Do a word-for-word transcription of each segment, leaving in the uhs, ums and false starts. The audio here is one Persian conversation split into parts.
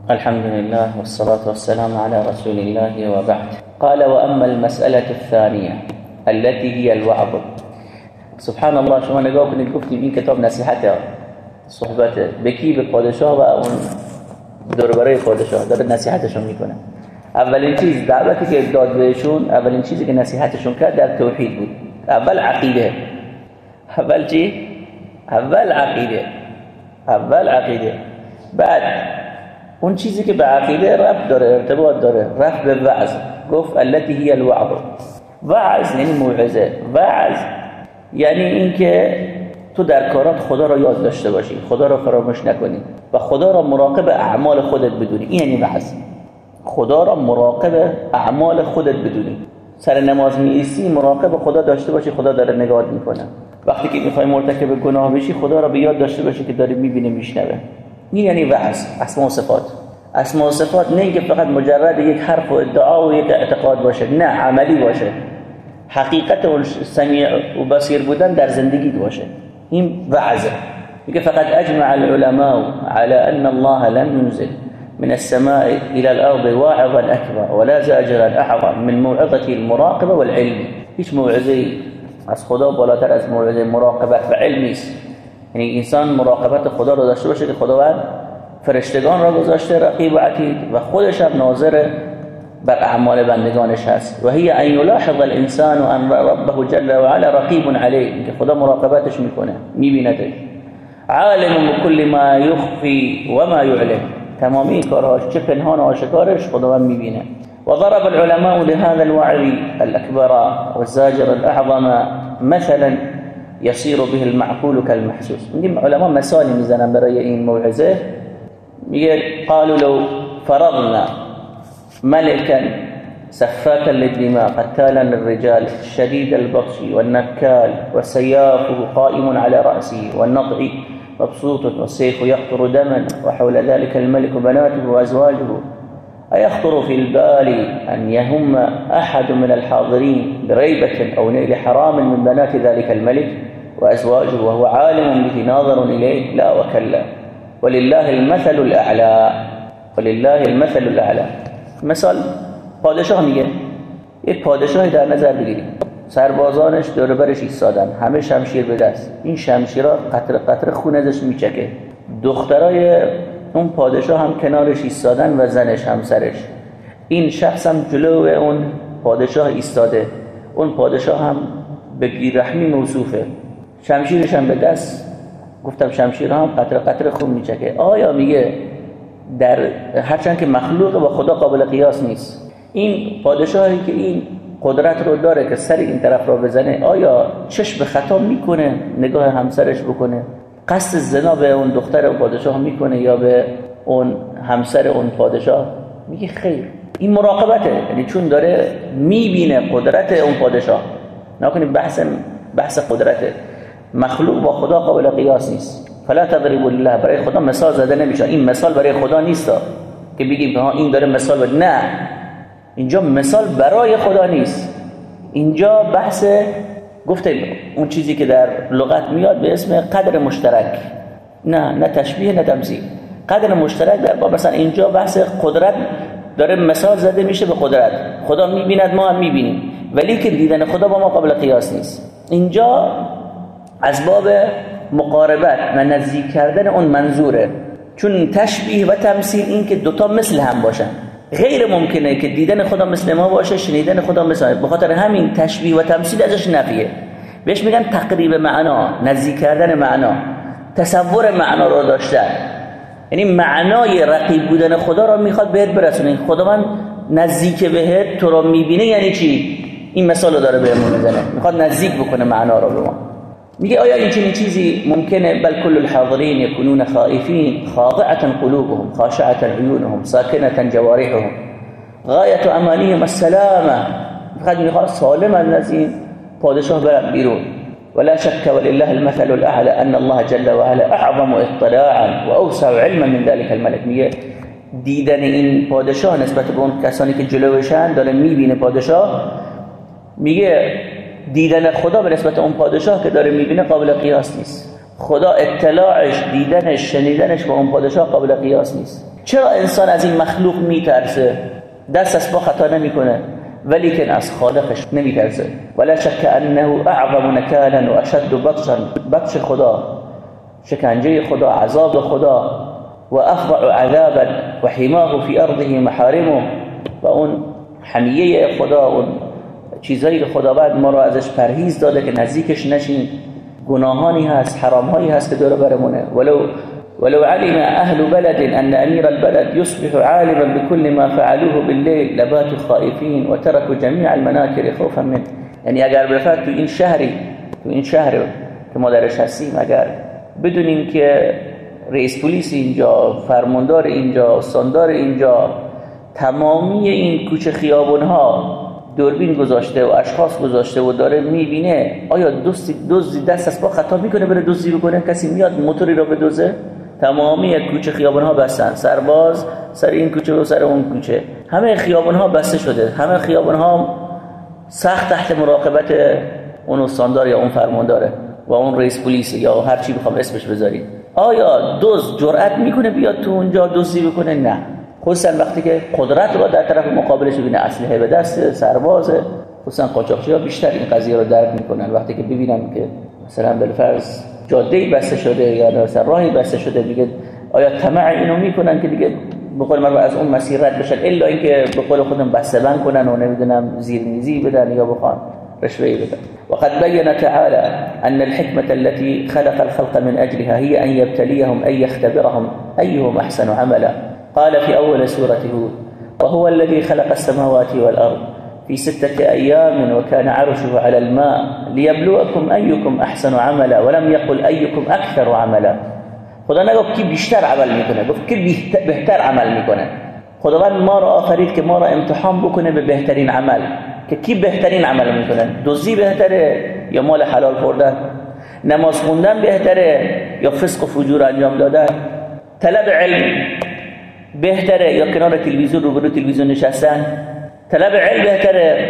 الحمد لله والصلاة والسلام على رسول الله وبعد. قال وأما المسألة الثانية التي هي الوعظ. سبحان الله، شما نگاه کنید گفتیم این کتاب نصیحت صحبت به کی؟ به پادشاه و اون درباره پادشاه داره نصیحتشون میکنه. اولین چیز دعوتی که داد بهشون، اولین چیزی که نصیحتشون کرد در توحید بود. اول عقیده. اول چی؟ اول عقیده. اول عقیده. بعد اون چیزی که به عقیده ربط داره، ارتباط داره، رفت به وعظ. گفت التي هي الوعظ. وعظ یعنی موعظه. وعظ یعنی اینکه تو در کارات خدا را یاد داشته باشی، خدا را فراموش نکنی و خدا را مراقب اعمال خودت بدونی. این یعنی وعظ. خدا را مراقب اعمال خودت بدونی. سر نماز می‌ایستی مراقب خدا داشته باشی، خدا داره نگاهت میکنه. وقتی که میخوای مرتکب گناه بشی خدا را به یاد داشته باشی که داره میبینه میشنوه. این یعنی وعظ. اسماء و صفات. اسماء و صفات نه اینکه فقط مجرد یک حرف و ادعا و یک اعتقاد باشه، نه، عملی باشه. حقیقت اون سمیع و بصیر بودن در زندگی باشه. این وعظه. میگه فقط اجمع العلماء على ان الله لم ينزل من السماء الى الارض واعظا اكبر ولا زاجرا اعظم من موعظه المراقبه والعلم. هیچ موعظه از خدا بالاتر از موعظه مراقبت و علم نیست. یعنی انسان مراقبت خدا رو داشته باشه که خداوند فرشتگان را گذاشته رقیب و عتید و خودش هم ناظر بر اعمال بندگانش هست. و هی ان یلاحظ الانسان ان ربه جل و علا رقیب علیه، که خدا مراقبتش میکنه، میبیندش. عالم بكل ما یخفی و ما یعلن، تمامی کارهاش چه پنهان و آشکارش خداوند میبینه. وضرب العلماء لهذا الوعظ الأكبر والزاجر الأعظم مثلا يصير به المعقول كالمحسوس. میگیم علما مثالی میزنن برای این موعظه. میگه قالوا لو فرضنا ملكا سفاكا للدماء قتالا للرجال شديد البطش والنكال وسيافه قائم على رأسه والنطع مبسوط والسيف يقطر دما وحول ذلك الملك بناته وأزواجه، أيخطر في البال أن يهم أحد من الحاضرين بريبة أو نيل حرام من بنات ذلك الملك وأزواجه وهو عالم به ناظر إليه؟ لا وكلا، ولله المثل الأعلى. ولله المثل الأعلى. مثال پادشاه میگه، یک پادشاهی در نظر بگیرید، سربازانش دور برش ایستادن، همه شمشیر به دست، این شمشیرها قطره قطره خون ازش میچکه. دخترای اون پادشاه هم کنارش ایستادن و زنش همسرش. این شخص هم جلو اون پادشاه ایستاده، اون پادشاه هم به بی‌رحمی موصوفه، شمشیرش هم به دست. گفتم شمشیرها هم قطره قطره خون میچکه. آیا میگه در هرچند که مخلوق با خدا قابل قیاس نیست، این پادشاهی که این قدرت رو داره که سر این طرف رو بزنه، آیا چشم به خطا میکنه نگاه همسرش بکنه؟ قصد زنا به اون دختر اون پادشاه میکنه یا به اون همسر اون پادشاه؟ میگه خیر. این مراقبته، یعنی چون داره میبینه قدرت اون پادشاه. نکنید بحث بحث قدرته. مخلوق با خدا قابل قیاس نیست. فلا تضربوا لله، برای خدا مثال زده نمیشه. این مثال برای خدا نیست که بگیم ها این داره مثال بده. نه، اینجا مثال برای خدا نیست. اینجا بحث گفته اون چیزی که در لغت میاد به اسم قدر مشترک. نه نه تشبیه نه تمثیل. قدر مشترک در باب مثلا اینجا بحث قدرت داره مثال زده میشه به قدرت. خدا میبیند، ما هم میبینیم، ولی که دیدن خدا با ما قابل قیاس نیست. اینجا از باب مقاربت و نزدیک کردن اون منظوره، چون تشبیه و تمثیل این که دوتا مثل هم باشن. غیر ممکنه که دیدن خدا مثل ما باشه، شنیدن خدا مثل ما. به خاطر همین تشبیه و تمثیل ازش نفیه. بهش میگن تقریب معنا، نزدیک کردن معنا، تصور معنا رو داشتن. یعنی معنای رقیب بودن خدا رو میخواد بهت برسونه. خدا من نزدیک بهت، تو رو میبینه. یعنی چی؟ این مثال رو داره بهمون میزنه، میخواد نزدیک بکنه معنا رو به ما. میگه آیا این چنین چیزی ممکنه؟ بل كل الحاضرین یکونون خائفین خاضعة قلوبهم خاشعة عیونهم ساکنة جوارحهم غایة امانیهم السلامة. فقط میخواد سالم از این پادشاه برن بیرون. ولا شك ولله المثل الاعلى ان الله جل وعلا اعظم اطلاعا واوسع علما من ذلك الملك. میگه دیدن این پادشاه نسبت به اون کسانی که جلوشن داره میبینه پادشاه، میگه دیدن خدا به نسبت اون پادشاه که داره میبینه قابل قیاس نیست. خدا اطلاعش، دیدنش، شنیدنش با اون پادشاه قابل قیاس نیست. چرا انسان از این مخلوق میترسه؟ دست از پا خطا نمیکنه ولی که از خالقش نمیترسه. ولا شک انه اعظم نکالا و اشد بطشا، بطش خدا، شکنجه خدا، عذاب خدا، و افظع عذابا و حماه فی ارضه محارمه، و اون حمیه خدا، اون چیزایی که خداوند ما رو ازش پرهیز داده که نزدیکش نشین، گناهانی هست، حرامهایی هست که دور برمونه. ولو ولو علم اهل بلد ان امیر البلد يصبح عالما بكل ما فعلوه بالليل لباتوا خائفين وتركوا جميع المناكر خوفا منه. یعنی اگر بفرض تو این شهری تو این شهر که ما درش هستیم، اگر بدونیم که رئیس پلیس اینجا، فرماندار اینجا، استاندار اینجا، تمامی این کوچه خیابون‌ها دوربین گذاشته و اشخاص گذاشته و داره میبینه، آیا دوستی دزدی دست از پا خطا میکنه بره دزدی بکنه؟ کسی میاد موتوری رو بدزده؟ تمامی کوچه خیابون‌ها بستن، سرباز سر این کوچه و سر اون کوچه، همه خیابون‌ها بسته شده، همه خیابون‌ها سخت تحت مراقبت اون استاندار یا اون فرمانداره و اون رئیس پلیس یا هر چی بخوام اسمش بذارید. آیا دزد جرأت میکنه بیاد تو اونجا دزدی بکنه؟ نه. خصوصا وقتی که قدرت رو در طرف مقابلش ببینه، اسلحه به دست، سربازه. خصوصا قاچاقچی‌ها بیشتر این قضیه رو درک میکنن. وقتی که ببینن که مثلا بالفرض جاده‌ای بسته شده یا مثلا راهی بسته شده، دیگه آیا طمع اینو میکنن که دیگه به قول معروف از اون مسیر رد بشن، الا اینکه به قول خودم بسته بند کنن و نمیدونم زیرمیزی بدن یا بخوان رشوه بدن. وقد بين تعالى أن الحكمة التي خلق الخلق من أجلها هي أن يبتليهم أن يختبرهم أيهم أحسن عملا. قال في أول سورة هود: وهو الذي خلق السماوات والأرض في ستة أيام وكان عرشه على الماء ليبلوكم أيكم أحسن عملا ولم يقل أيكم أكثر عملا. خدا نگفت کی بیشتر عمل میکنه، گفت کی بهتر عمل میکنه. خداوند ما را آفرید که ما را امتحان بکنه به بهترین عمل، که کی بهترین عمل میکنه. دزدی بهتره یا مال حلال خوردن؟ نماز خوندن بهتره یا فسق و فجور انجام دادن؟ طلب علم بهتره یا کنار تلویزیون روبرو تلویزیون نشستن؟ طلب علم بهتره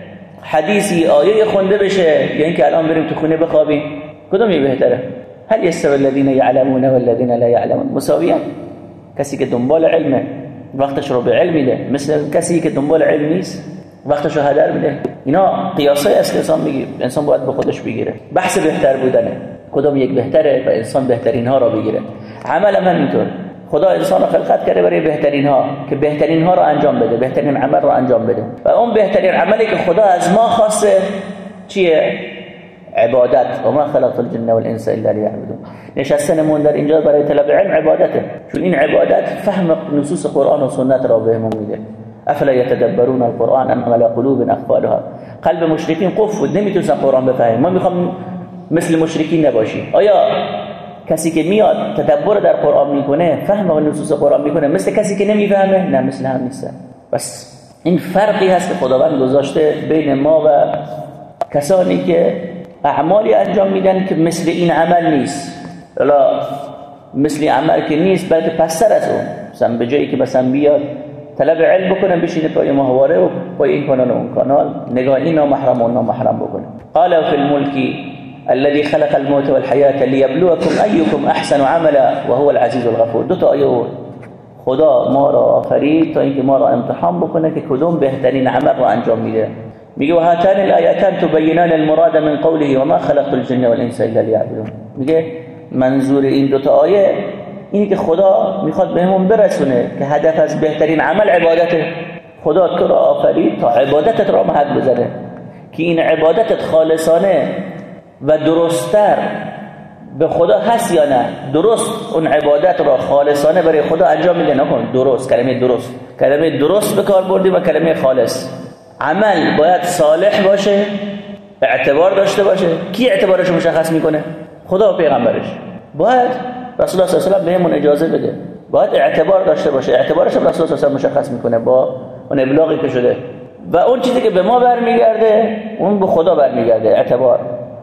حدیثی آیه خونده بشه یا اینکه الان بریم تو خونه بخوابیم؟ کدومی بهتره؟ هل يستوي الذين يعلمون والذين لا يعلمون مساویان؟ کسی که دنبال علمه وقتش رو به علم میده مثل کسی که دنبال علم نیست وقتش رو هدر میده. اینا قیاسای است که انسان میگه، انسان باید به خودش بگیره. بحث بهتر بودنه، کدوم یک بهتره و انسان بهترین ها رو بگیره. عمل هم اینطور، خدا انسان رو خلقت کرده برای بهترین ها که بهترین ها رو انجام بده، بهترین عمل رو انجام بده. و اون بهترین عملی که خدا از ما خواسته چیه؟ عبادت. و ما خلقت الجن والانس الا ليعبدون. نشستنمون در اینجا برای طلب علم عبادته، چون این عبادت فهم نصوص قرآن و سنت را بهمون میده. افلا يتدبرون القرآن ام على قلوب اقفالها. قلب مشرکین قفل بود، نمیتونن قرآن بفهمن. ما میخوام مثل مشرکین نباشیم. آیا کسی که میاد تدبر در قرآن میکنه، فهم و نصوص قرآن میکنه، مثل کسی که نمیفهمه؟ نه، مثل هم نیست. بس این فرقی هست که خداوند گذاشته بین ما و کسانی که اعمالی انجام میدن که مثل این عمل نیست. الا مثل عمل که نیست بلکه پستر از اون. مثلا به جایی که مثلا بیاد طلب علم بکنه، بشینه پای ماهواره و پای این کانال و اون کانال نگاه این نامحرم و نامحرم بکنه. قال فی الملک الذي خلق الموت والحياة ليبلوكم أيكم أحسن عملا وهو العزيز الغفور. دو تا آیه خدا ما را آفرید تا اینکه ما را امتحان بکنه که کدوم بهترین عمل رو انجام میده. میگه و هاتان الآیتان تبینان المراد من قوله و ما خلقت الجن والانس الا ليعبدون. میگه منظور این دو تا آیه اینی که خدا میخواد بهمون برسونه که هدف از بهترین عمل عبادته. خدا تو را آفرید تا عبادتت را محک بزنه، که این عبادتت خالصانه و درست‌تر به خدا هست یا نه. درست اون عبادت را خالصانه برای خدا انجام میده، نکن درست. کلمه درست کلمه درست به کار بردی و کلمه خالص. عمل باید صالح باشه، اعتبار داشته باشه. کی اعتبارش رو مشخص میکنه؟ خدا و پیغمبرش. باید رسول الله صلی الله علیه و آله بهمون اجازه بده، باید اعتبار داشته باشه. اعتبارش رو رسول الله صلی الله علیه و آله مشخص میکنه با اون ابلاغی که شده. و اون چیزی که به ما برمیگرده اون به خدا برمیگرده، اعتبار.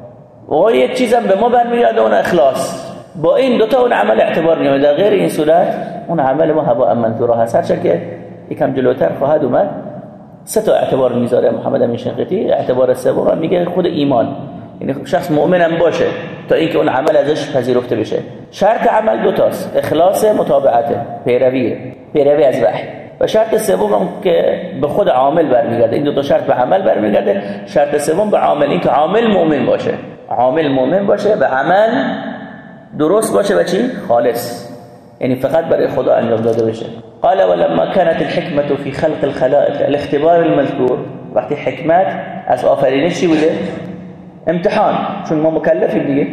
و یک چیزم به ما برمیگرده، اون اخلاص. با این دوتا اون عمل اعتبار میاد. در غیر این صورت اون عمل ما هوا منثورا هست. هرچند که یکم جلوتر خواهد اومد سه تا اعتبار میذاره محمد امین شنقیطی. اعتبار سوم میگه خود ایمان، یعنی شخص مؤمنم باشه تا اینکه اون عمل ازش پذیرفته بشه. شرط عمل دو تاست، اخلاص، متابعت، پیرویه. پیروی از وحی. و شرط سوم هم که به خود عامل برمیگرده. این دو تا شرط به عمل برمیگرده. شرط سوم به عامل، این که عامل مؤمن باشه، عامل مؤمن باشه و عمل درست باشه و چی؟ خالص، یعنی فقط برای خدا انجام داده بشه. قال ولما كانت الحكمة في خلق الخلائق الاختبار المذكور، وقتی حکمت از آفرینش چی بوده؟ امتحان. چون ما مکلفیم دیگه،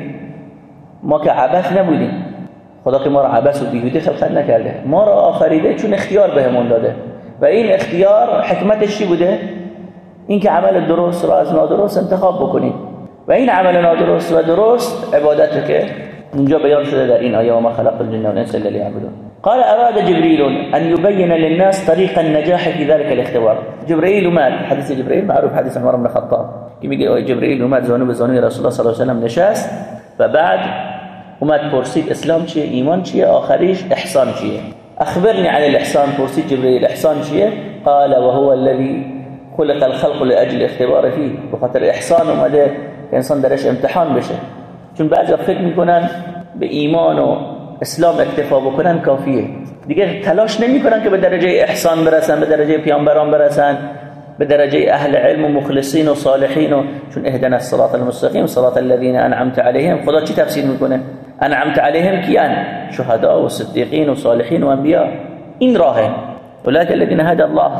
ما که عبث نبودیم، خدا که ما را عبث و بیهوده خلقت نکرده، ما را آفریده چون اختیار بهمون داده و این اختیار حکمتش چی بوده؟ این که عمل درست را از نادرست انتخاب بکنیم و این عمل نادرست و درست عبادته که اینجا بیان شده در این آیه و ما خلق الجن والانس الا ليعبدون. قال اراد جبريل ان يبين للناس طريق النجاح في ذلك الاختبار. جبريل اومد، حدیث جبريل معروف، حدیث عمر بن الخطاب که میگه جبريل اومد زانو به زانوی رسول الله صلی الله علیه و سلم نشست و بعد اومد پرسید اسلام چیه، ایمان چیه، آخریش احسان چیه. اخبرني عن الاحسان، پرسید جبريل احسان چیه؟ قال وهو الذي خلق الخلق لاجل اختبار فيه. بخاطر احسان اومده که انسان درش امتحان بشه. چون بعضی فکر میکنن به ایمان و اسلام اکتفا بکنن کافیه، دیگه تلاش نمیکنن که به درجه احسان برسن، به درجه پیامبران برسن، به درجه اهل علم و مخلصین و صالحین. و چون اهدنا الصراط المستقیم صراط الذین انعمت علیهم، خدا چی تفسیر میکنه؟ انعمت علیهم کیان؟ شهدا و صدیقین و صالحین و انبیا. این راهه، اولئک الذین هدی الله،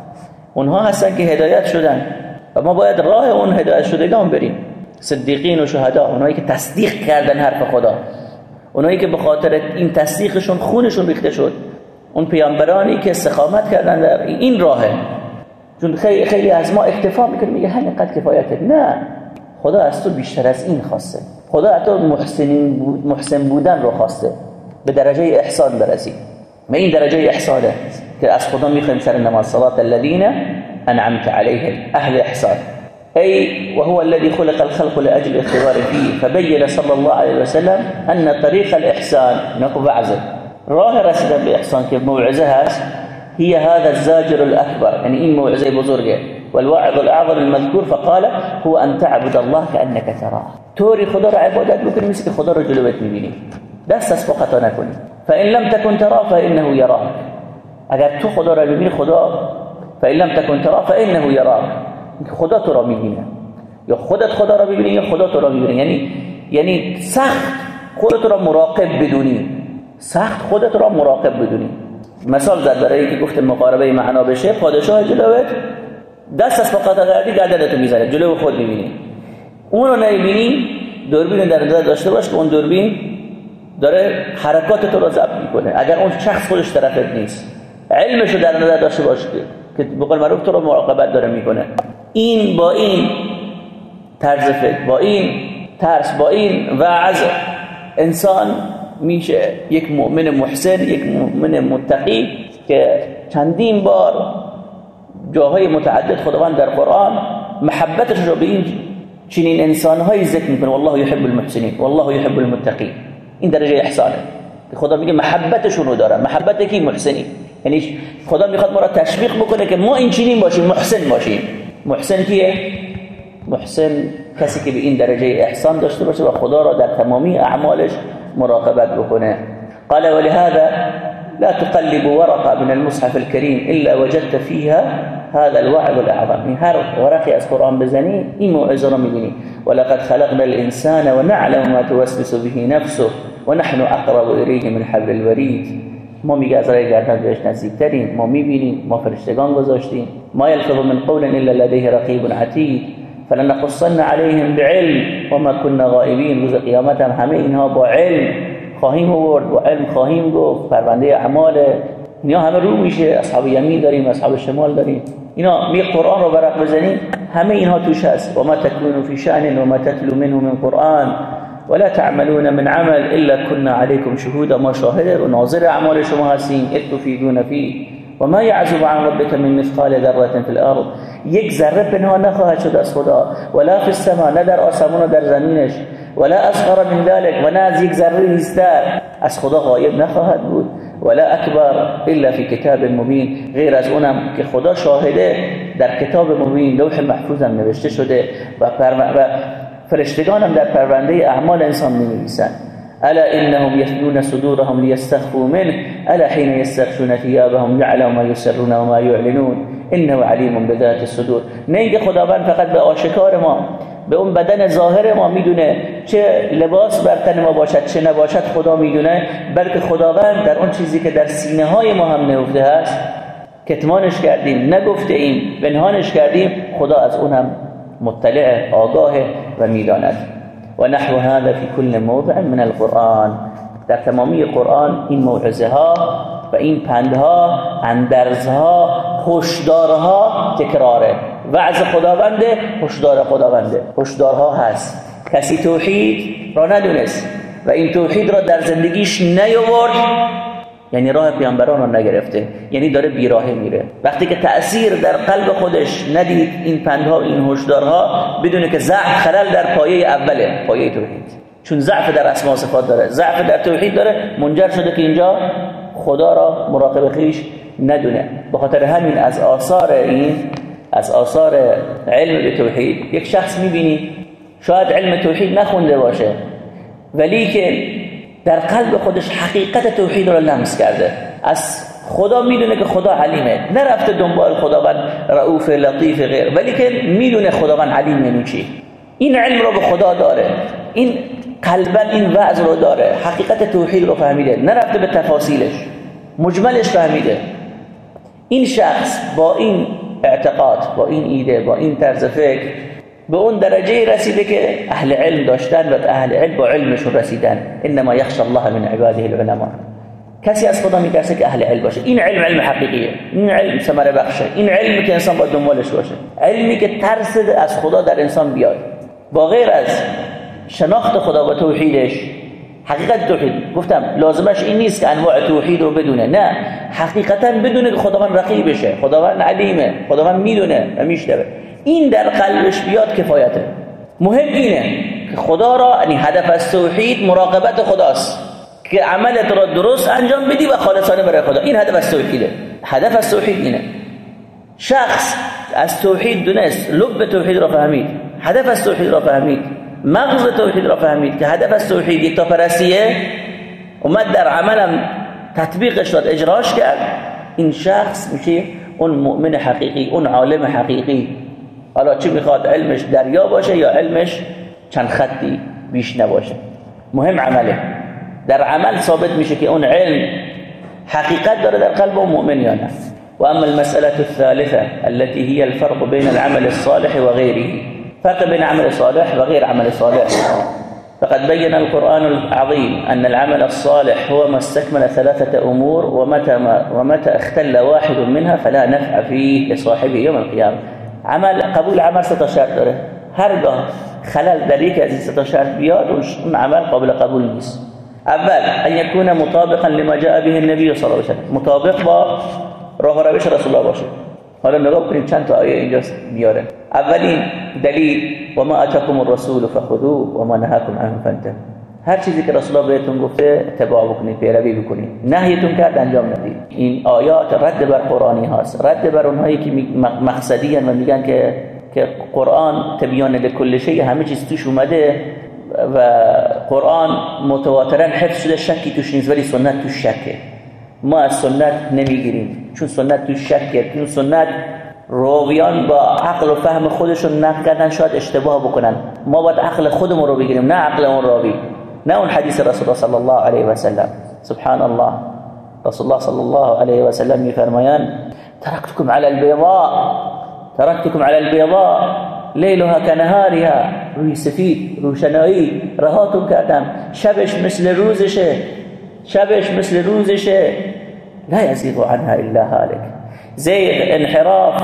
اونها هستن که هدایت شدن و ما باید راه اون هدایت شدگان بریم. صدیقین و شهدا، اونایی که تصدیق کردن حرف خدا، اونایی که به خاطر این تصدیقشون خونشون ریخته شد، اون پیامبرانی که استقامت کردن در این راهه. چون خیلی خیلی از ما اکتفا میکنه، میگه همینقدر کفایته. نه، خدا از تو بیشتر از این خواسته. خدا از تو محسنین بود، محسن بودن رو خواسته، به درجه احسان برسی. و این درجه احسانه که از خدا میخوایم سر نماز صراط الذین انعمت علیهم، اهل احسان. أي وهو الذي خلق الخلق لأجل الاختبار فيه، فبين صلى الله عليه وسلم أن طريق الإحسان نقف عزل راه رسد بإحسان كيف موعزة هاس هي هذا الزاجر الأكبر، يعني إن موعزة بزرقة والواعظ الأعظم المذكور، فقال هو أن تعبد الله كأنك تراه. توري خضر عبادات بكل مسك خضر جلوبت مبيني دست فقط نكن، فإن لم تكن تراه فإنه يراك. أجر تو خضر ببيني خدا، فإن لم تكن تراه فإنه يراك، خدا تو را میبینه، یا خودت خدا را ببینی یا خدا تو را میبینه. یعنی یعنی سخت خودت را مراقب بدونی، سخت خودت را مراقب بدونی. مثال زد برای اینکه گفت مقاربه معنا بشه، پادشاه جلوت دست از فقط گردی گردنتو میذاره، جلو خود میبینی، اون رو نمیبینی، دوربین در نظر داشته باش که اون دوربین داره حرکات تو را ضبط میکنه. اگر اون شخص خودش طرفت نیست، علمشو در نظر داشته باش که به قول معروف تو رو مراقبت داره میکنه. این با این طرز فکر، با این ترس، با این وعظ، انسان میشه یک مؤمن محسن، یک مؤمن متقی که چندین بار جاهای متعدد خداوند در قرآن محبتش رو به این چنین انسانهایی ذکر میکنه. والله يحب المحسنین، والله يحب المتقین. این درجه احسانه که خدا میگه محبتشون رو داره. محبت کی؟ محسنی. یعنی خدا میخواد ما را تشویق بکنه که ما این چنین باشیم، محسن باشیم. محسن کیه؟ محسن کسی که به این درجه احسان داشته باشه و خدا را در تمامی اعمالش مراقبت بکنه. قال ولهذا لا تقلب ورقة من المصحف الكريم إلا وجدت فيها هذا الوعظ الأعظم. من هر ورقی از قرآن بزنی این موعظه را میبینی. ولقد خلقنا الإنسان ونعلم ما توسوس به نفسه ونحن أقرب إليه من حبل الوريد. ما میگه از راه گردن بهش نزدیکتریم، ما میبینیم، ما فرشتگان گذاشتیم. ما یلفظ من قول الا لديه رقیب عتید فلنقصن عليهم بعلم وما كنا غائبین. روز قیامت هم همه اینها با علم خواهیم آورد، با علم خواهیم گفت. پرونده اعمال اینا همه رو میشه. اصحاب یمین داریم، اصحاب شمال داریم. اینا می قرآن رو ورق بزنیم همه اینها توش هست. و ما تكونوا في شأن وما تتلو منه من قرآن ولا تعملون من عمل الا كنا عليكم شهودا. ما شاهد و ناظر اعمال شما هستیم. اذ تفیدون فيه و ما يعزب عن ربك من مثقال ذره في الارض. یک ذره پنهان نخواهد شد از خدا. ولا في السماء، نه در آسمان و در زمینش. ولا اصغر من ذلك، و نه از یک ذره نیستر از خدا غایب نخواهد بود. ولا اکبر الا في کتاب مبین، غیر از اونم که خدا شاهده در کتاب مبین، لوح محفوظ هم نوشته شده و, و فرشتگان هم در پرونده اعمال انسان می‌نویسن. الا انهم يثنون صدورهم لیستخفوا منه الا حين یستغشون ثیابهم یعلم ما یسرون و ما یعلنون انه علیم بذات الصدور. نه اینکه خداوند فقط به آشکار ما، به اون بدن ظاهر ما میدونه، چه لباس بر تن ما باشد چه نباشد خدا میدونه، بلکه خداوند در اون چیزی که در سینه های ما هم نهفته است، کتمانش کردیم، نگفته ایم، پنهانش کردیم، خدا از اونم مطلع، آگاه و میداند. و نحو هذا فی کل موضع من القرآن، در تمامی قرآن این موعظه ها و این پندها، اندرزها، هشدارها تکراره. وعظ خداونده، هشدار خداونده، هشدارها هست. کسی توحید را ندونست و این توحید را در زندگیش نیاورد، یعنی راه پیامبران را نگرفته، یعنی داره بیراهه میره. وقتی که تأثیر در قلب خودش ندید این پندها، این هشدارها، بدونه که ضعف، خلل در پایه اوله، پایه توحید. چون ضعف در اسماء و صفات داره، ضعف در توحید داره، منجر شده که اینجا خدا را مراقب خویش ندونه. به خاطر همین از آثار این از آثار علم به توحید، یک شخص میبینی شاید علم توحید نخونده باشه ولی که در قلب خودش حقیقت توحید را لمس کرده، از خدا میدونه که خدا علیمه، نرفته دنبال خداوند رؤوف لطیف غیر، ولی که میدونه خداوند علیم یعنی چی. این علم رو به خدا داره، این قلبا این وعظ رو داره، حقیقت توحید رو فهمیده، نرفته به تفاصیلش، مجملش فهمیده. این شخص با این اعتقاد، با این ایده، با این طرز فکر به اون درجه رسیده که اهل علم داشتن و اهل علم با علمشون رسیدن. انما یخشى الله من عباده العلماء. کسی از خدا میترسه که اهل علم باشه. این علم علم حقیقیه، این علم ثمره بخشه، این علمی که انسان باید دنبالش باشه، علمی که ترس از خدا در انسان بیاد. با غیر از شناخت خدا و توحیدش، حقیقت توحید، گفتم لازمش این نیست که انواع توحید رو بدونه، نه، حقیقتا بدونه که خداوند رقیبشه، خداوند علیمه، خداوند میدونه و میشنوه. این در قلبش بیاد کفایته. مهم اینه که خدا را، یعنی هدف از توحید مراقبت خداست، که عملت را درست انجام بدی و خالصانه برای خدا. این هدف از توحیده. هدف از توحید اینه. شخص از توحید دونست، لب توحید را فهمید، هدف از توحید را فهمید، مغز توحید را فهمید که هدف از توحید یکتاپرستیه، اومد در عملم تطبیقش داد، اجراش کرد، این شخص میشه اون مؤمن حقیقی، اون عالم حقیقی. حالا چی میخواد، علمش دریا باشه یا علمش چند خطی بیش نباشه، مهم عمله. در عمل ثابت میشه که اون علم حقیقت داره در قلب اون مؤمن یا نه. و اما المسألة الثالثة التي هي الفرق بين العمل الصالح وغيره، فرق بين عمل صالح وغير عمل صالح. فقد بين القرآن العظيم أن العمل الصالح هو ما استكمل ثلاثة أمور، ومتى, ما ومتى اختل واحد منها فلا نفع فيه لصاحبه يوم القيامة. عمل قبول عمل ستا شرط داره، هرگاه خلل در یک از این ستا شرط بیاد اون عمل قابل قبول نیست. اول ان يكون مطابقا لما جاء به النبي صلی الله علیه و سلم، مطابق با راه و روش رسول الله باشه. حالا نگاه کنید چند تا آیه اینجا میاره. اولین دلیل و ما اتاکم الرسول فخذوه و ما نهاکم عنه فانتهوا، هر چیزی که رسول الله بهتون گفته اتباع بکنید، پیروی بکنید، نهیتون کرد انجام ندید. این آیات رد بر قرآنی هاست، رد بر اونهایی که مقصدی هستند و میگن که که قرآن تبیان لکل شیء، همه چیز توش اومده و قرآن متواترا حفظ شده، شکی توش نیست، ولی سنت توش شکه. ما از سنت نمیگیریم چون سنت توش شکه، چون سنت راویان با عقل و فهم خودشون نقل کردن، شاید اشتباه بکنن. ما باید عقل خودمون رو بگیریم، نه عقل اون راوی، نه اون حدیث رسول الله صلی الله علیه و سلم. سبحان الله، رسول الله صلی الله علیه و سلم میفرمایند ترکتکم علی البیضاء، ترکتکم علی البیضاء لیلها کنهارها، روی سفید روشنایی رهاتون کردم، شبش مثل روزشه، شبش مثل روزشه، لا یزیغ عنها الا هالک. زیغ، انحراف،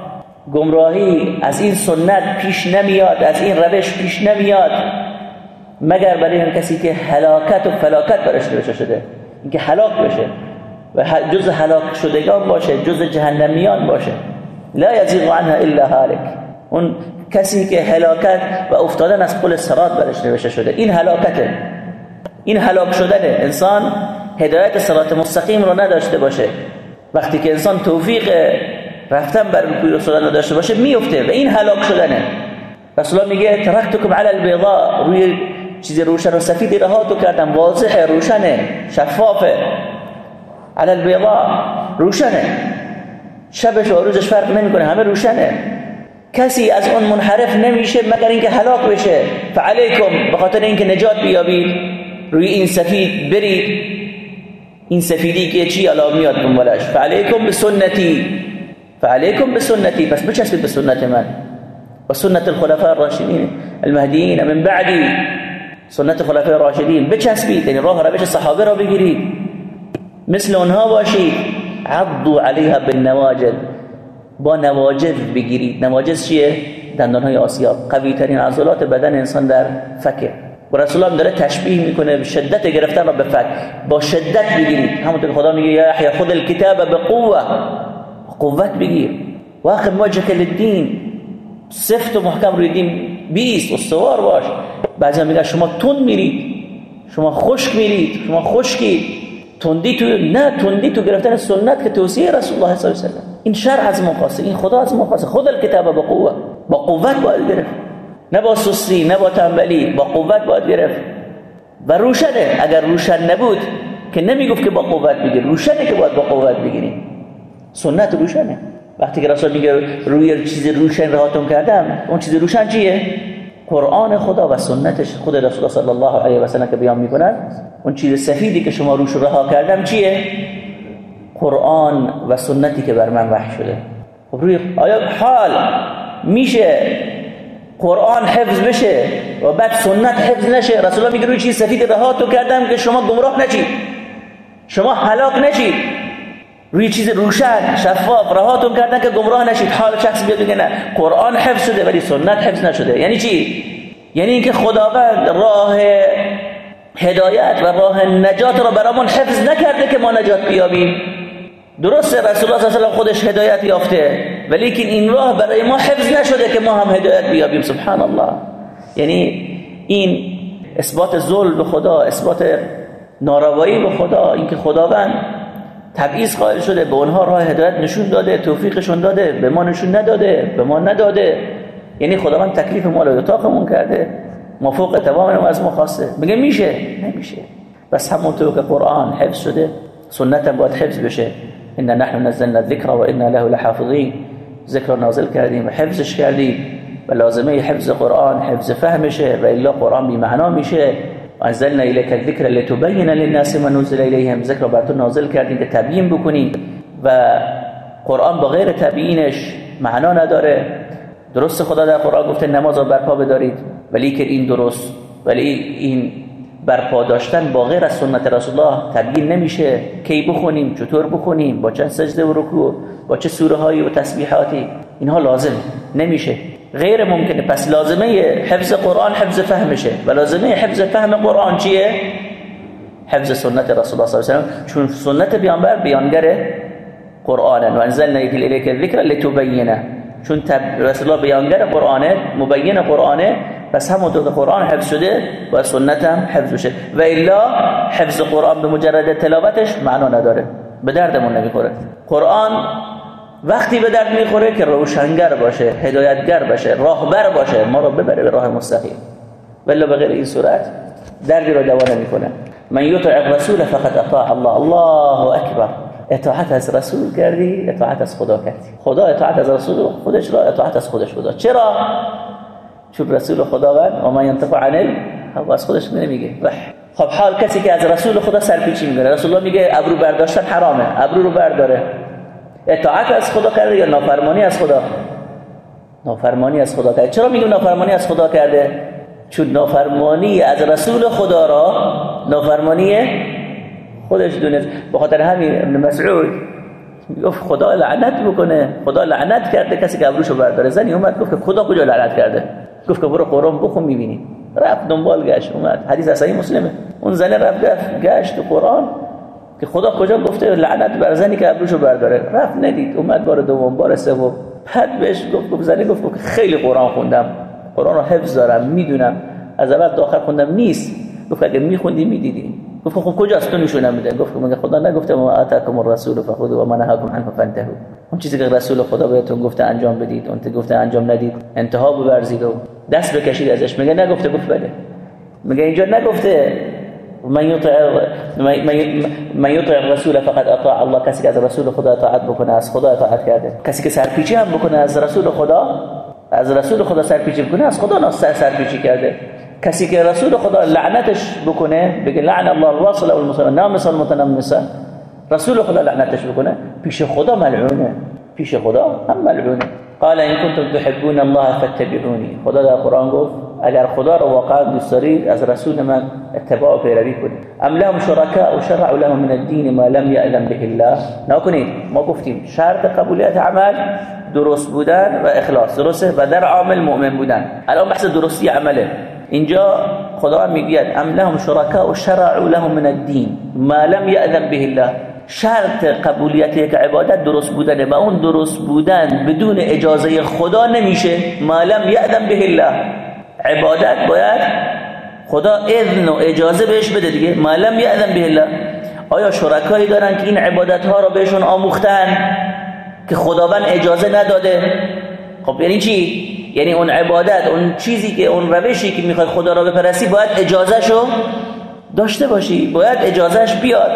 گمراهی از این سنت پیش نمیاد، از این روش پیش نمیاد مگر برای این کسی که هلاکت و فلاکت برش نوشته شده، اینکه هلاک بشه و جز هلاک شدگان باشه، جز جهنمیان باشه. لا یزیغ عنها الا هالک، اون کسی که هلاکت و افتادن از پل صراط برش نوشته شده، این هلاکته، این هلاک شدنه. انسان هدایت صراط مستقیم رو نداشته باشه، وقتی که انسان توفیق رفتن بر کوی رسول الله داشته باشه میفته و این هلاک شدنه. رسول الله میگه ترکتکم علی البیضاء، روی چیز روشن و سفید رها تو کردم، واضحه، روشنه، شفافه، علی البیضاء، روشنه، شبش و روزش فرق نمیکنه، همه روشنه. کسی از اون منحرف نمیشه مگر اینکه هلاک بشه. فعلیکم، به خاطر اینکه نجات بیابید روی این سفید برید. این سفیدی که چی الان میاد دنبالش؟ فعلیکم بسنتی، فعلیکم بسنتی، پس بچسبید به سنت من و سنت الخلفاء الراشدین المهدیین من بعدی، سنت خلفاء الراشدین بچسبید، یعنی راه روش صحابه را بگیرید، مثل اونها باشید. عضوا علیها بالنواجذ، با نواجذ بگیرید. نواجذ چیه؟ دندانهای آسیاب، قوی ترین عضلات بدن انسان در فکه. و رسول الله داره تشبیه میکنه شدت گرفتن را به فک، با شدت بگیرید. همونطور خدا میگه یا یحیی خذ الکتاب بقوه، قوت بگیر. واخذ وجهك للدین، سفت و محکم روی دین بیست، استوار باش. بعضی میگه شما تند میرید، شما خشک میرید، شما خشکید، تندی تو، نه، تندی تو گرفتن سنت که توصیه رسول الله صلی الله علیه و سلم. این شرع از ما خواسته، این خدا از ما خواسته. خذ الکتاب بقوه، با قوت باید گرفت، نه با سستی، نه با تنبلی، با قوت باید گرفت. و روشنه، اگر روشن نبود که نمیگفت که با قوت بگیر، روشنه که باید با قوت بگیریم. سنت روشنه. وقتی که رسول میگه روی چیز روشن راهتون کردم، اون چیز روشن چیه؟ قرآن خدا و سنتش، خود رسول الله صلی الله علیه و سلم که بیان میکنن. اون چیز سفیدی که شما روش رها کردم چیه؟ قرآن و سنتی که بر من وحی شده. خب روی آیا حال میشه قرآن حفظ بشه و بعد سنت حفظ نشه؟ رسول الله میگه روی چیز سفید رها تو کردم که شما گمراه نشید، شما هلاک نشید. روی چیز روشن شفاف رهاتون کردن که گمراه نشید. حال شخص بیاد بگه نه قرآن حفظ شده ولی سنت حفظ نشده. یعنی چی؟ یعنی اینکه خداوند راه هدایت و راه نجات رو برامون حفظ نکرده که ما نجات بیابیم. درسته رسول الله صلی الله علیه و خودش هدایت یافته، ولی که این راه برای ما حفظ نشده که ما هم هدایت بیابیم. سبحان الله. یعنی این اثبات ظلم به خدا، اثبات ناروایی به خدا، اینکه خداوند تبعیض قائل شده، به اونها راه هدایت نشون داده، توفیقشون داده، به ما نشون نداده، به ما نداده. یعنی خداوند تکلیف ما رو اتاقمون کرده، ما فوق توانمون از ما خواسته. میگه میشه، نمیشه. بس همونطور که قرآن حفظ شده، سنت هم باید حفظ بشه. ان نحن نزلنا الذکر و انا له لحافظین. ذکر نازل کردیم و حفظش کردیم و لازمه حفظ قرآن حفظ فهمشه، و الا قرآن بی معنا میشه. انزلنا الیک الذکر لتبین للناس ما نزل الیهم. ذکر بر تو نازل کردیم که تبیین بکنی و قرآن با غیر تبیینش معنا نداره. درست خدا در قرآن گفته نماز رو برپا بدارید، ولی که این درست، ولی این برپا داشتن با غیر از سنت رسول الله تبیین نمیشه. کی بخونیم، چطور بخونیم، با چند سجده و رکوع، با چه سوره هایی و تسبیحاتی، اینها لازم نمیشه، غیر ممکنه. پس لازمه حفظ قرآن حفظ فهمشه، و لازمه حفظ فهم قرآن چیه؟ حفظ سنت رسول الله صلی الله علیه و سلم، چون سنت پیامبر بیانگر قرآن. و انزلنا الیک الذکر لتبینه، چون رسول الله بیانگر قرآنه، مبین قرآنه، پس همونطور که قرآن حفظ شده و سنت هم حفظ بشه. و الا حفظ قرآن به مجرد تلاوتش معنا نداره، به دردمون نمیخوره. قرآن وقتی به درد میخوره که روشنگر باشه، هدایتگر باشه، راهبر باشه، ما رو ببره به راه مستقیم. ولی به غیر این صورت دردی رو دوا نمیکنه. من یطع الرسول فقد اطاع الله. الله اکبر. اطاعت از رسول کردی، اطاعت از خدا کردی. خدا اطاعت از رسول خودش را اطاعت از خودش خدا. چرا؟ چون رسول خداوند و ما ينطق عن الهوى، از خودش نمیگه. خب حال کسی که از رسول خدا سرپیچی میکنه، رسول الله میگه ابرو برداشتن حرامه، ابرو رو برداره. اطاعت از خدا کرده یا نافرمانی از خدا؟ نافرمانی از خدا کرده. چرا میگم نافرمانی از خدا کرده؟ چون نافرمانی از رسول خدا را نافرمانی خودش دونست. به خاطر همین ابن مسعود میگفت خدا لعنت بکنه، خدا لعنت کرده کسی که ابروشو برداره. زنی اومد گفت که خدا کجا لعنت کرده؟ گفت که برو قرآن بخون میبینی. رفت دنبال گشت اومد، حدیث صحیح مسلمه. اون زن رفت گشت تو قرآن که خدا کجا گفته لعنت بر زنی که ابروشو برداره. رفت ندید، اومد بار دوم، بار سوم، بعد بهش گفت گفت زنی گفت که خیلی قرآن خوندم، قرآن رو حفظ دارم، میدونم، از اول تا آخر خوندم. نیست. گفت اگه میخوندی میدیدی. گفت خب کجاست؟ تو نشونم میده. گفت مگه خدا نگفته ما آتاکم الرسول فخذوه و ما نهاکم عنه فانتهوا؟ اون چیزی که رسول خدا بهتون گفته انجام بدید، اون گفته انجام ندید، انتها بورزید و دست بکشید ازش. مگه نگفته؟ گفت بله. میگه اینجا نگفته من یطع من یطع الرسول فقط اطاع الله، کسی که از رسول خدا اطاعت بکنه از خدا اطاعت کرده. کسی که سرپیچی هم بکنه از رسول خدا از رسول خدا سرپیچی بکنه از خدا ناس سرپیچی کرده. کسی که رسول خدا لعنتش بکنه بگه لعن الله الواصل والمتنمص والمتنمص، رسول خدا لعنتش بکنه پیش خدا ملعونه، پیش خدا هم ملعونه. قال ان کنتم تحبون الله فاتبعوني، خدا در قرآن گفت اگر خدا رو واقعا دوست دارید از رسول من اتباع و پیروی کنید. ام لهم شرکاء شرعوا لهم من الدین ما لم یأذن به الله. نکنید ما گفتیم شرط قبولیت عمل درست بودن و اخلاص، درسته، و در عامل مؤمن بودن. الان بحث درستی عمله. اینجا خدا میگه ام لهم شرکاء شرعوا لهم من الدین ما لم یأذن به الله. شرط قبولیت یک عبادت درست بودنه و اون درست بودن بدون اجازه خدا نمیشه. ما لم یأذن به الله، عبادت باید خدا اذن و اجازه بهش بده دیگه. ما لم یأذن به الله. آیا شرکایی دارن که این عبادت ها رو بهشون آموختن که خداوند اجازه نداده؟ خب یعنی چی؟ یعنی اون عبادت، اون چیزی که اون روشی که میخواد خدا رو بپرستی باید اجازه شو داشته باشی، باید اجازهش بیاد.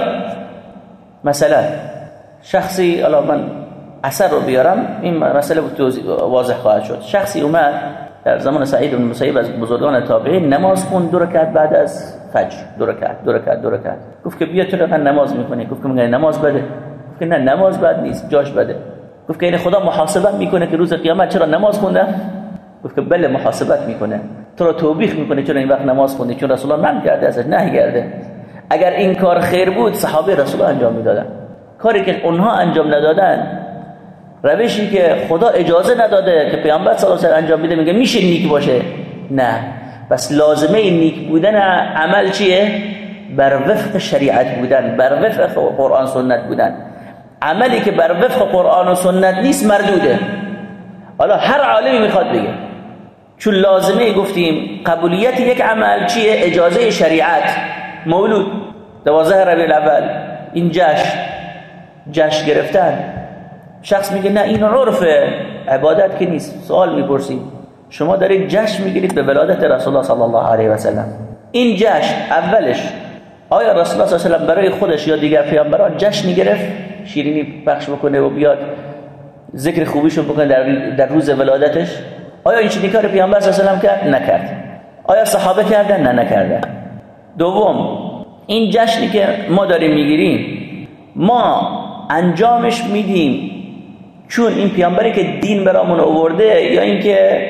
مثلا شخصی، الان من اثر رو بیارم این مسئله واضح خواهد شد. شخصی اومد در زمان سعید بن مسیب از بزرگان تابعین نماز خوند دو رکعت بعد از فجر، دو رکعت دو رکعت دو رکعت. گفت که بیا تو رکعت نماز میکنی. گفت که میگه نماز بده. گفت که نه نماز بد نیست، جاش بده. گفت که این خدا محاسبت میکنه که روز قیامت چرا نماز خونده؟ گفت که بله محاسبت میکنه، تو رو توبیخ میکنه چرا این وقت نماز خوندی، چون رسول الله منع کرده ازش، نهی کرده. اگر این کار خیر بود صحابه رسول الله انجام میدادن. کاری که اونها انجام ندادن، روشی که خدا اجازه نداده که پیامبر صلی الله علیه و آله انجام بده، میگه میشه نیک باشه. نه، بس لازمه نیک بودن عمل چیه؟ بر وفق شریعت بودن، بر وفق قرآن سنت بودن. عملی که بر وفق قرآن و سنت نیست مردوده. حالا هر عالمی میخواد بگه، چون لازمه گفتیم قبولیت یک عمل چیه؟ اجازه شریعت. مولود دوازده ربیع الاول، این جشن جشن گرفتن، شخص میگه نه این عرف عبادت که نیست. سوال میپرسیم شما دارید جشن میگیرید به ولادت رسول الله صلی الله علیه و سلم، این جشن اولش آیا رسول الله صلی الله علیه و سلم برای خودش یا دیگر پیامبران جشن میگرفت شیرینی پخش بکنه و بیاد ذکر خوبیشو بکنه در, در روز ولادتش؟ آیا این چنین کاری پیامبر صلی الله علیه و سلم کرد؟ نکرد. آیا صحابه کردن؟ نه نکردن. دوم، این جشنی که ما داریم میگیریم ما انجامش میدیم چون این پیامبری که دین برامون آورده، یا اینکه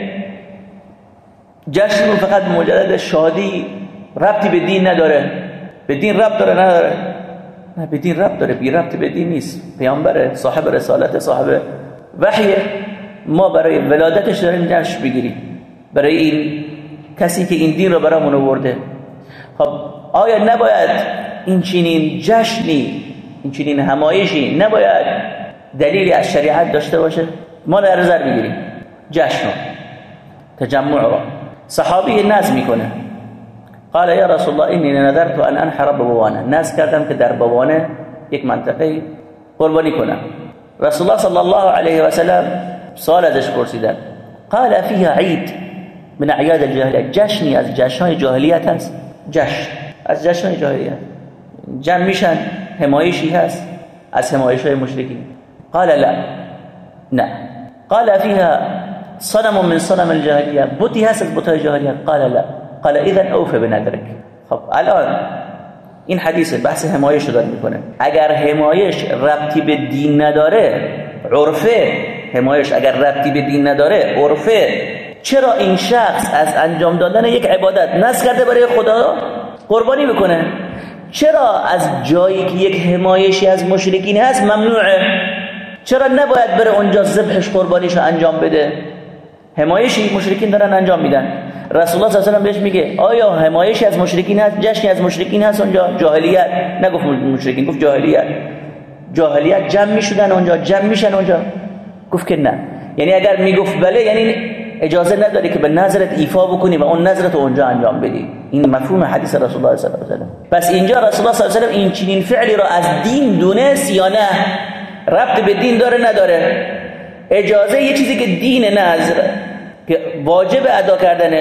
جشن فقط مجرد شادی ربطی به دین نداره؟ به دین ربط داره نداره؟ نه، به دین ربط داره، بی ربط به دین نیست. پیامبر صاحب رسالت، صاحب وحی، ما برای ولادتش داریم جشن بگیریم، برای این کسی که این دین رو برامون آورده. خب آیا نباید این چنین جشنی، این چنین همایشی نباید دلیلی از شریعت داشته باشه؟ ما در نظر میگیریم جشن رو، تجمع رو. صحابی نذر میکنه، قال یا رسول الله اینی نذرت ان انحر بوانه، نذر کردم که در بوانه یک منطقه قربانی کنم. رسول الله صلی الله علیه و سلم سوال ازش پرسیدن، قال فيها عید من اعیاد الجاهلیت، جشنی از جشن‌های جاهلیت هست، جشن از جشن‌های جاهلیت جمع میشن، حمایشی هست از حمایش‌های مشرکین. قال لا، نه. قال فيها صنم من صنم الجاهلیه، بتی هست از بت‌های جاهلیت. قال لا. قال اذا اوفى بنذرك. خب الان این حدیث بحث حمایش رو داره میکنه. اگر حمایش ربطی به دین نداره، عرفه حمایش اگر ربطی به دین نداره، عرفه، چرا این شخص از انجام دادن یک عبادت نذر کرده برای خدا قربانی بکنه؟ چرا از جایی که یک حمایشی از مشرکین هست ممنوعه؟ چرا نباید بره اونجا ذبحش قربانیش رو انجام بده؟ حمایشی مشرکین دارن انجام میدن. رسول الله صلی الله علیه و آله بهش میگه آیا حمایشی از مشرکین هست، جشنی از مشرکین هست اونجا؟ جاهلیت، نگفت مشرکین، گفت جاهلیت. جاهلیت جمع میشدن اونجا، جمع میشن اونجا. گفت که نه. یعنی اگر میگفت بله، یعنی اجازه نداری که به نظرت ایفا بکنی و اون نظرت اونجا انجام بدی. این مفهوم حدیث رسول الله صلی الله علیه و آله. پس اینجا رسول الله صلی الله علیه و آله این چنین فعلی را از دین دونست یا نه؟ ربط به دین داره نداره؟ اجازه یه چیزی که دین نظر که واجب ادا کردنش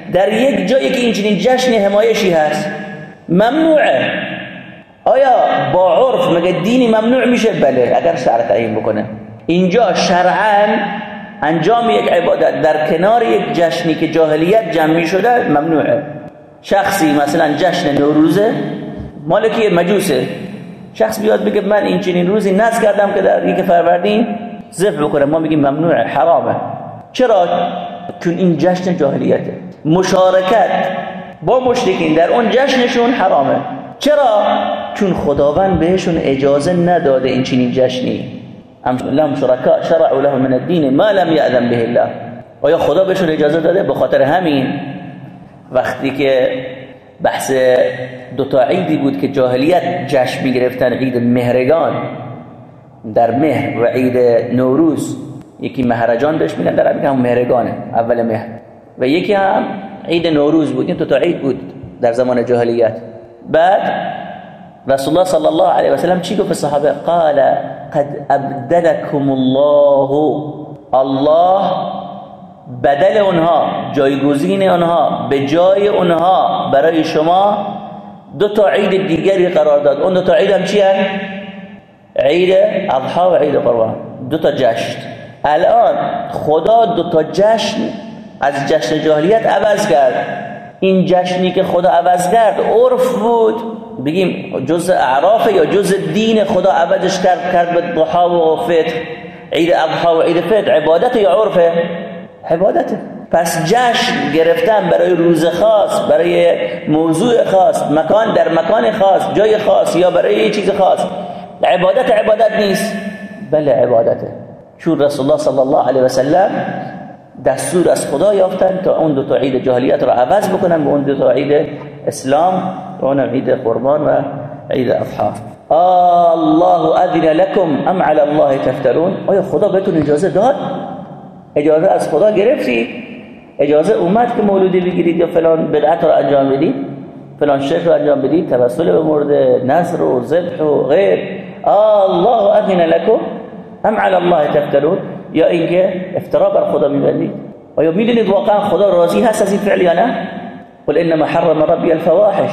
در یک جایی که اینجوری جشن حمایشی هست ممنوعه. آیا با عرف مگه دینی ممنوع میشه؟ بله اگر شرع تعیین بکنه. اینجا شرعاً انجام یک عبادت در کنار یک جشنی که جاهلیت جمعی شده ممنوعه. شخصی مثلا جشن نوروزه مالکی مجوسه، شخص بیاد بگه من این چنین روزی نذر کردم که در یک فروردین ذبح بکنم، ما میگیم ممنوعه، حرامه. چرا؟ چون این جشن جاهلیته. مشارکت با مشرکین در اون جشنشون حرامه. چرا؟ چون خداوند بهشون اجازه نداده این چنین جشنی. ام لهم شرکاء شرعوا لهم من الدین ما لم یأذن به الله. آیا خدا بهشون اجازه داده؟ به خاطر همین وقتی که بحث دو تا عیدی بود که جاهلیت جشن می‌گرفتن، عید مهرگان در مهر و عید نوروز، یکی مهرجان بهش میگن در عربی، هم مهرگانه اول مهر، و یکی هم عید نوروز بود. این دو تا عید بود در زمان جاهلیت. بعد رسول الله صلی الله علیه و سلم چی گفت به صحابه؟ قال قد ابدلكم الله، الله بدل اونها، جایگزین اونها، به جای اونها برای شما دو تا عید دیگری قرار داد. اون دو تا عید هم چی هست؟ عید اضحی و عید قربان، دو تا جشن. الان خدا دو تا جشن از جشن جاهلیت عوض کرد. این جشنی که خدا عوض کرد عرف بود، بگیم جز اعراف یا جز دین خدا عوضش کرد کرد به ضحی و فطر. عید اضحی و عید فطر عبادت یا عرفه؟ عبادته. پس جشن گرفتن برای روز خاص، برای موضوع خاص، مکان در مکان خاص، جای خاص، یا برای یه چیز خاص، عبادت عبادت نیست؟ بله عبادته. چون رسول الله صلی الله علیه و سلم دستور از خدا یافتن تا اون دو تا عید جاهلیت را عوض بکنن به اون دو تا عید اسلام، و اون عید قربان و عید اضحی. الله اذن لكم ام علی الله تفترون. آیا خدا بهتون اجازه داد؟ اجازه از خدا گرفتی؟ اجازه اومد که مولودی بگیرید یا فلان بدعت رو انجام بدید، فلان شرک رو انجام بدید، توسل به مرده، نذر و ذبح و غیر؟ الله اذن لكم ام علی الله تفترون. یا اینکه افترا بر خدا میبندید. آیا میدونید واقعا خدا راضی هست از این فعل یا نه؟ قل انما حرم ربی الفواحش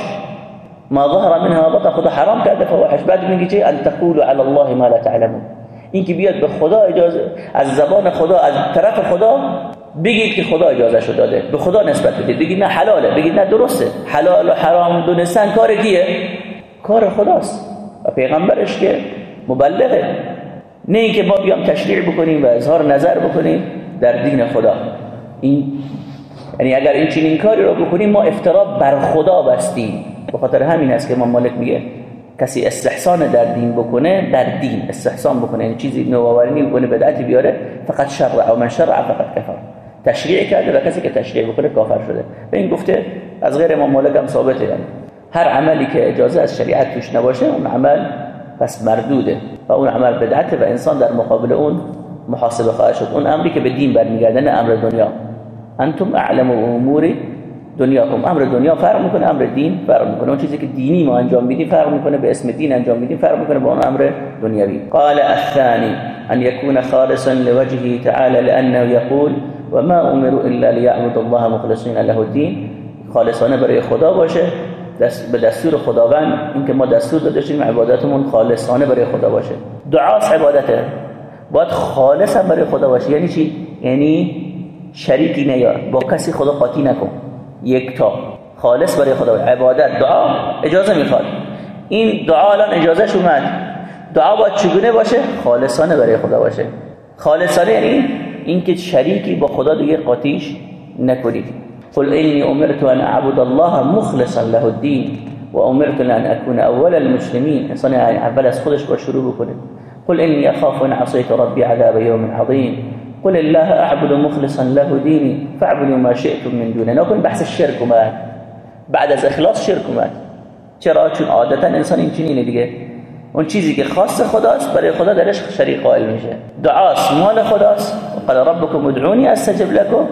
ما ظهر منها ما بطن. خدا حرام کرده فواحش. بعد میگه چه؟ ان تقولوا علی الله ما لا تعلمون. این که بیاد به خدا اجازه، از زبان خدا، از طرف خدا بگید که خدا اجازه شو داده، به خدا نسبت بدید، بگید نه حلاله، بگید نه درسته. حلال و حرام دونستن کار کیه؟ کار خداست و پیغمبرش که مبلغه. نه اینکه ما بیام تشریع بکنیم و اظهار نظر بکنیم در دین خدا. این یعنی اگر این چنین کاری رو بکنیم ما افترا بر خدا بستیم. به خاطر همین است که امام مالک میگه کسی استحسان در دین بکنه، در دین استحسان بکنه، یعنی چیزی نوآوری بکنه، بدعتی بیاره، فقط شرع، و من شرع فقط کفر. تشریع کرده و کسی که تشریع بکنه کافر شده. به این گفته از غیر امام مالک هم ثابته. یعنی هر عملی که اجازه از شریعت توش نباشه اون عمل پس مردوده و اون عمل بدعته و انسان در مقابل اون محاسبه خواهد شد. اون امری که به دین برمیگرده، نه امر دنیا. انتم اعلم امور دنیاکم. امر دنیا فرق میکنه، امر دین فرق میکنه. اون چیزی که دینی ما انجام میدیم فرق میکنه، به اسم دین انجام میدیم فرق میکنه با اون امر دنیوی. قال الثاني ان يكون خالصا لوجهه تعالى لانه يقول وما امروا الا ليعبدوا الله مخلصين له الدين. خالصانه برای خدا باشه، دست به دستور خداوند، اینکه ما دستور دادیم عبادتمون خالصانه برای خدا باشه. دعاست عبادته، باید خالص هم برای خدا باشه. یعنی چی؟ یعنی شریکی نیار، با کسی خدا قاطی نکن، یک تا خالص برای خدا. عبادت دعا اجازه میخواد. این دعا الان اجازهش اومد. دعا باید چگونه باشه؟ خالصانه برای خدا باشه. خالصانه یعنی اینکه شریکی با خدا دیگه قاطیش نکنید. قل اینی امرت ان اعبد الله مخلصا له الدین و امرت ان اكون اول المسلمین. انسان اول از خودش با شروع بکنه. قل اینی اخاف ان عصیت ربی عذاب یوم عظیم. قل الله اعبد مخلصا له دینی فاعبدوا ما شئتم من دونه. نکن بحث شرک اومد، بعد از اخلاص شرک اومد. چرا؟ چون عادتا انسان این چنینه دیگه، اون چیزی که خاص خداست برای خدا درش شریک قائل میشه. دعاست مال خداست. قال ربكم ادعوني استجب لكم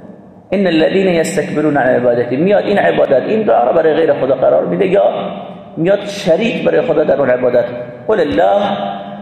ان الذين يستكبرون عن عبادتي. میاد این عبادت، این دعا رو برای غیر خدا قرار میده، یا میاد شریک برای خدا در اون عبادت. قل الله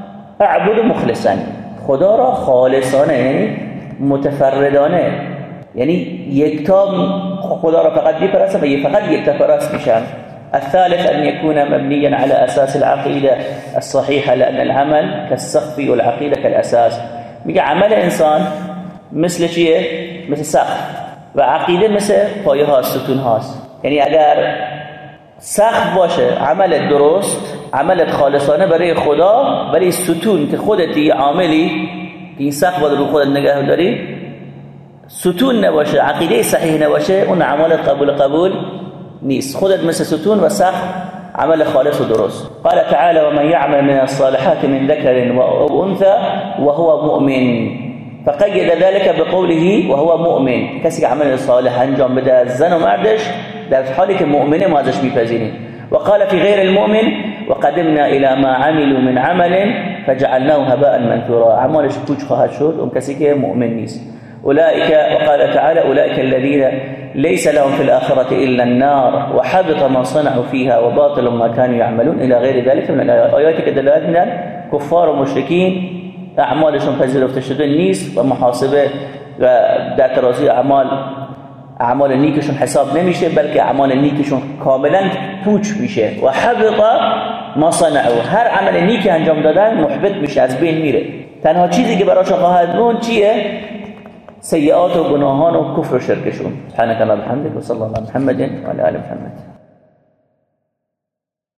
اعبد مخلصا، خدا را خالصانه یعنی متفردانه یعنی یکتا خدا را فقط میپرستن و یه فقط یکتا پرست میشن. الثالث أن يكون مبنيا على أساس العقيدة الصحيحة لأن العمل كالسقف والعقيدة كالأساس. میگه عمل انسان مثل چیه؟ مثل سقف و عقیده مثل پایه ها ستون هاست. یعنی اگر سقف باشه عملت درست، عملت خالصانه برای خدا، ولی ستون که خودت یه عاملی که این سقف باید رو خودت نگه داری، ستون نباشه، عقیده صحیح نباشه، اون عملت قبول قبول نیست. خودت مثل ستون و سقف عمل خالص و درست. قال تعالى ومن يعمل من الصالحات من ذكر و انثى وهو مؤمن فقید ذلك بقوله وهو مؤمن. کسی که عمل صالح انجام بده از زن و مردش در حالی که مؤمنه ما ازش میپذیریم. وقال في غير المؤمن وقدمنا الى ما عملوا من عمل فجعلناه هباء منثورا. عملش پوچ خواهد شد اون کسی که مؤمن نیست. اولئك وقال تعالى اولئك الذين ليس لهم في الآخرة إلا النار وحبط ما صنعوا فيها وباطل ما كانوا يعملون إلى غير ذلك من الآيات که دلالت میدن کفار و مشرکین اعمالشون پذیرفته شده نیست و محاسبه و در ترازی اعمال اعمال نیکشون حساب نمیشه، بلکه اعمال نیکشون کاملا پوچ میشه. و حبط ما صنعوا، هر عمل نیکی انجام دادن محبط میشه، از بین میره. تنها چیزی که براشون خواهد بود چیه؟ سیئات و گناهان و کفر و شرکشون. سبحانك اللهم وبحمدك وصلى الله على محمد وعلى آل محمد.